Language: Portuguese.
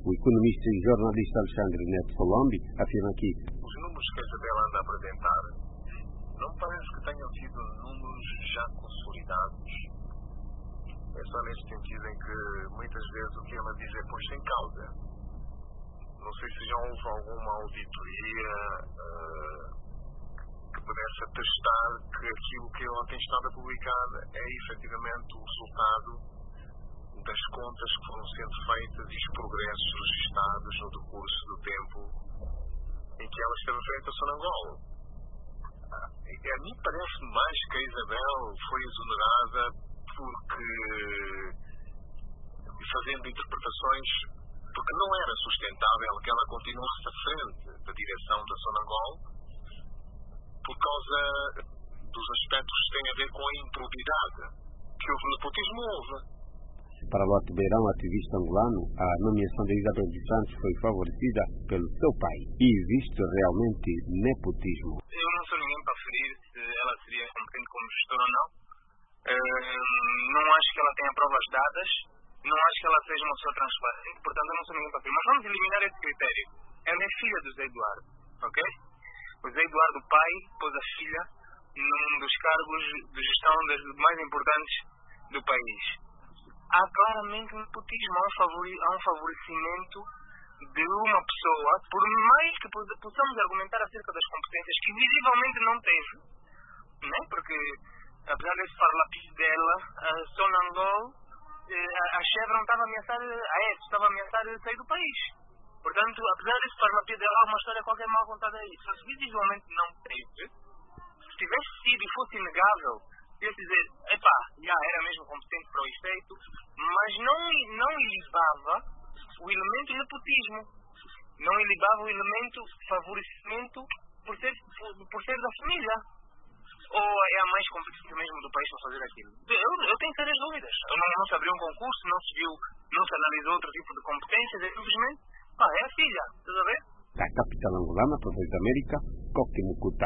O economista e jornalista Alexandre Neto Colombi afirma que os números que a Isabel anda a apresentar não parece que tenham sido números já consolidados. É só neste sentido em que muitas vezes o que ela diz é posto em causa. Não sei se já houve alguma auditoria que pudesse atestar que aquilo que ela tem estado a publicar é efetivamente o resultado das contas que foram sendo feitas e os progressos registados no decurso do tempo em que ela esteve frente a Sonangol. A mim parece mais que a Isabel foi exonerada porque, fazendo interpretações, porque não era sustentável que ela continuasse à frente da direção da Sonangol por causa dos aspectos que têm a ver com a improbidade que houve nepotismo houve. Para Lote Beirão, ativista angolano, a nomeação de Isabel dos Santos foi favorecida pelo seu pai e existe realmente nepotismo. Eu não sou ninguém para ferir se ela seria competente como gestora ou não. Não acho que ela tenha provas dadas, não acho que ela seja uma pessoa transparente, portanto eu não sou ninguém para ferir. Mas vamos eliminar esse critério. Ela é filha do Zé Eduardo, ok? O Zé Eduardo, pai, pôs a filha num dos cargos de gestão das mais importantes do país. Há claramente nepotismo, há um favorecimento de uma pessoa, por mais que possamos argumentar acerca das competências que visivelmente não teve, né? Porque apesar desse parlapis dela, a Sonangol, a Chevron estava a ameaçar, a EF estava a ameaçar sair do país. Portanto, apesar desse parlapis dela, há uma história qualquer mal contada aí. Se visivelmente não teve, se tivesse sido e fosse inegável, ia dizer, epá, já era mesmo competente para o efeito, mas não ilibava o elemento nepotismo, não ilibava o elemento favorecimento por ser da família. Ou é a mais competente mesmo do país para fazer aquilo? Eu tenho sérias dúvidas. Não se abriu um concurso, não se analisou outro tipo de competências, é simplesmente, é a filha, estás a ver? Da capital angolana, para a Voz da América, Coque Mucuta.